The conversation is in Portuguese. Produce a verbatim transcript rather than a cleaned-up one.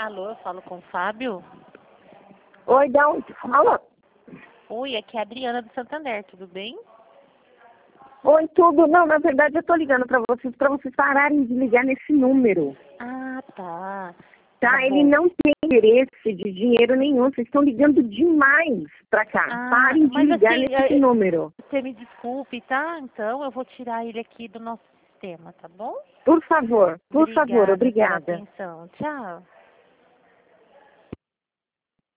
Alô, eu falo com o Fábio? Oi, da onde fala? Oi, aqui é a Adriana do Santander, tudo bem? Oi, tudo. Não, na verdade eu tô ligando pra vocês, pra vocês pararem de ligar nesse número. Ah, tá. Tá? Tá Ele bom. não tem interesse de dinheiro nenhum. Vocês estão ligando demais pra cá. Ah, Parem de mas ligar assim, nesse eh, número. você me desculpe, tá? Então eu vou tirar ele aqui do nosso sistema, tá bom? Por favor, por favor, Obrigada pela obrigada. atenção. Tchau.